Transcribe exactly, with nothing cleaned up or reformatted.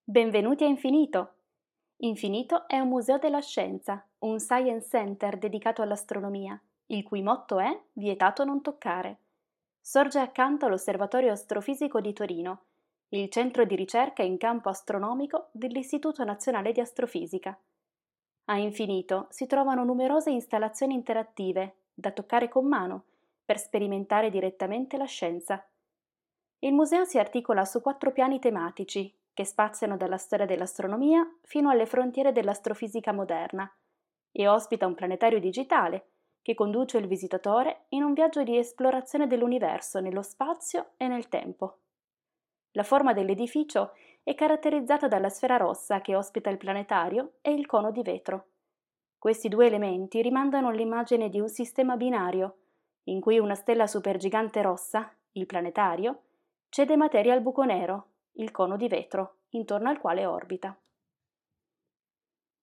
Benvenuti a Infinito! Infinito è un museo della scienza, un science center dedicato all'astronomia, il cui motto è Vietato non toccare. Sorge accanto all'Osservatorio Astrofisico di Torino, il centro di ricerca in campo astronomico dell'Istituto Nazionale di Astrofisica. A Infinito si trovano numerose installazioni interattive, da toccare con mano, per sperimentare direttamente la scienza. Il museo si articola su quattro piani tematici, che spaziano dalla storia dell'astronomia fino alle frontiere dell'astrofisica moderna, e ospita un planetario digitale che conduce il visitatore in un viaggio di esplorazione dell'universo nello spazio e nel tempo. La forma dell'edificio è caratterizzata dalla sfera rossa che ospita il planetario e il cono di vetro. Questi due elementi rimandano all'immagine di un sistema binario, in cui una stella supergigante rossa, il planetario, cede materia al buco nero, il cono di vetro, intorno al quale orbita.